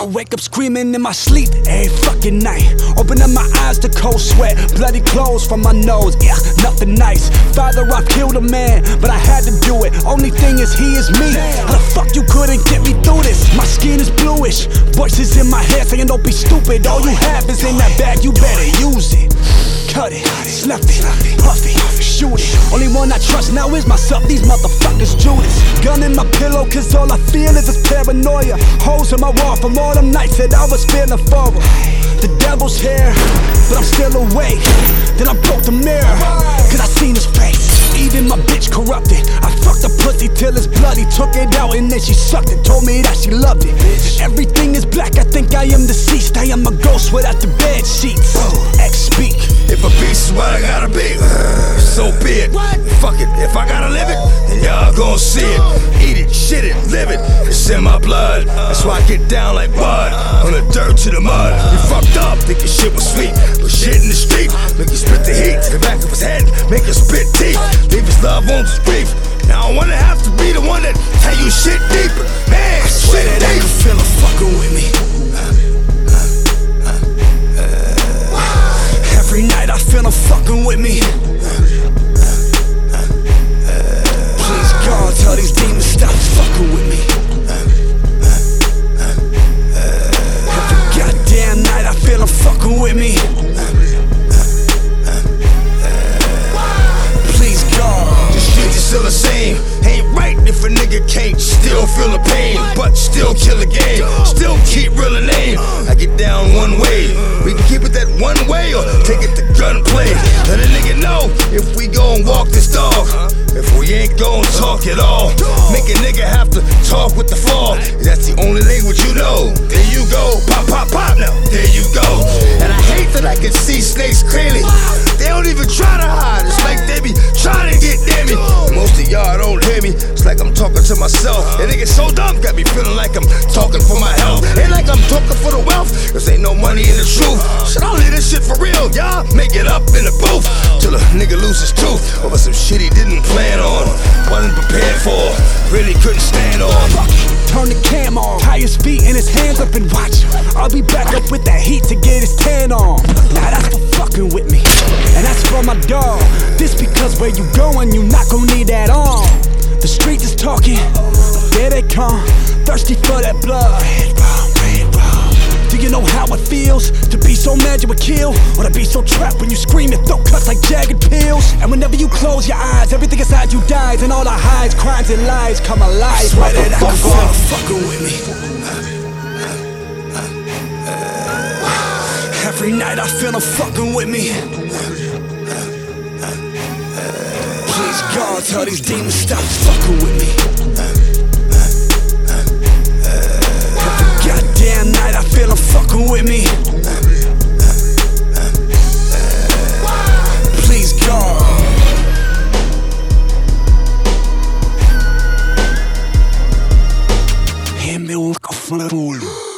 wake up screaming in my sleep every fucking night. Open up my eyes to cold sweat, bloody clothes from my nose. Yeah, nothing nice. Father, I've killed a man, but I had to do it. Only thing is he is me. How the fuck you couldn't get me through this? My skin is bluish, voices in my head saying don't be stupid. All you have is in that bag, you better use it. Cut it, snuff it, puff it, shoot it. Only one I trust now is myself, these motherfuckers Judas. Gun in my pillow cause all I feel is this paranoia. Holes in my wall from all them nights that I was feeling forward. The devil's here, but I'm still awake. Then I broke the mirror, cause I seen his face. Even my bitch corrupted. I fucked the pussy till it's bloody. Took it out and then she sucked it. Told me that she loved it. Everything is black, I think I am deceased. I am a ghost without the bed sheets. X-speak. If a beast is what I gotta be, so be it. Fuck it, if I gotta live it, then y'all gon' see it. Eat it, shit it, live it, it's in my blood. That's why I get down like bud, on the dirt to the mud. You fucked up, thinking shit was sweet, but shit in the street make you spit the heat. To the back of his head, make him spit teeth. Leave his loved ones his grief. Now I wanna have to be the one that tell you shit deeper. Man, I swear shit that I can feel her fucking with me. Every night I feel her fucking with me. Please God, tell these demons stop fucking with me. Every goddamn night I feel her fucking with me. Please God. The streets are still the same. Ain't right if a nigga can't still feel the pain, but still kill a game, still keep real a name. I get down one way, we can keep it that one way or take it to gunplay. Let a nigga know if we gon' walk this dog, if we ain't gon' talk at all. Make a nigga have to talk with the fog. That's the only language you know. There you go, pop, pop, pop now. There you go. And I hate that I can see snakes clearly. They don't even try to hide. It's like they be trying to get near me. Most of y'all don't hear me. It's like I'm talking to myself. And they get so dumb, got me feeling like I'm talking for my health. Ain't like I'm talking for the wealth, cause ain't no money in the truth. Shit, I'll leave this shit for real, y'all. Make it up in the booth till a nigga lose his tooth over some shit he didn't plan on, wasn't prepared for, really couldn't stand on. Turn the cam on, tie his feet and his hands up and watch him. I'll be back up with that heat to get his tan on. Now that's for fucking with me, and that's for my dog. This because where you going, you not gon' need that on. The streets is talking, there they come, thirsty for that blood. Do you know how it feels to be so mad you would kill, or to be so trapped when you scream and throw cuts like jagged pills? And whenever you close your eyes, everything inside you dies, and all the highs, crimes, and lies come alive. I swear that I can feel her fucking with me. Every night I feel her fucking with me. Please God, tell these demons stop fucking with me. Every goddamn night I feel her fucking with me. Please God. Him me un